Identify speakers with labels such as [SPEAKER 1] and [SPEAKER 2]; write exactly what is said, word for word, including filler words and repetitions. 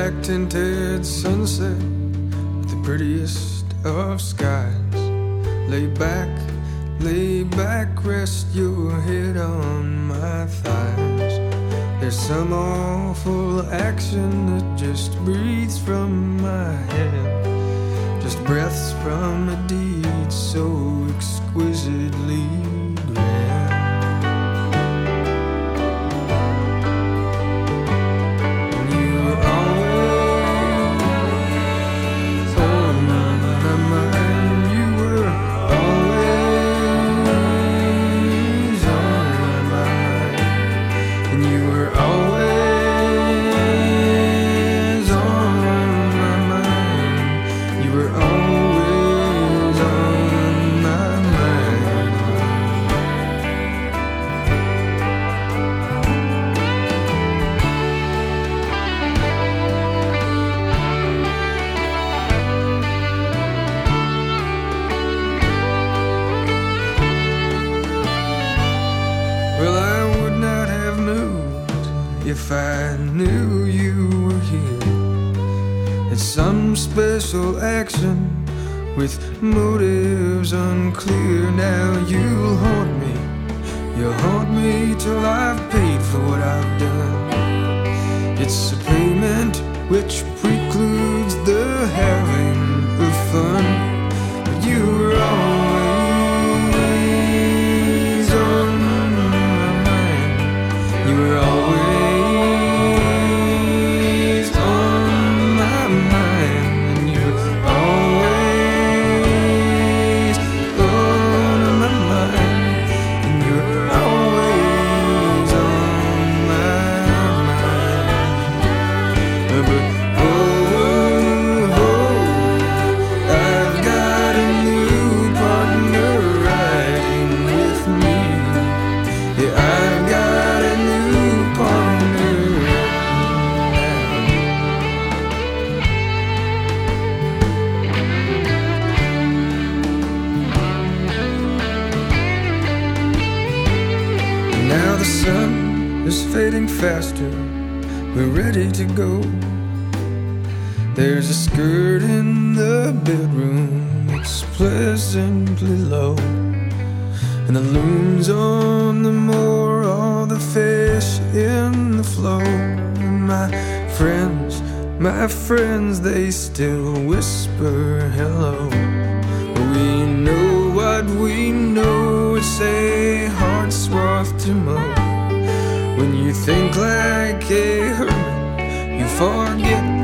[SPEAKER 1] black tinted sunset with the prettiest of skies. Lay back, lay back, rest your head on my thighs. There's some awful action that just breathes from my head, just breaths from a deed so exquisitely grand. Well, I would not have moved if I knew you were here. It's some special action with motives unclear. Now you'll haunt me, you'll haunt me till I've paid for what I've done. It's a payment which precludes the having of fun. But you were always on my mind. You were always on my mind. And you were always on my mind. And you were always on my mind. But oh, oh, I've got a new partner riding with me. Yeah, I've got a new partner now. Now the sun is fading faster, we're ready to go. There's a skirt in the bedroom, it's pleasantly low, and the loom's on the moor, all the fish in the flow. And my friends, my friends, they still whisper hello. We know what we know, it's a hard swath to mow. When you think like a hermit, you forget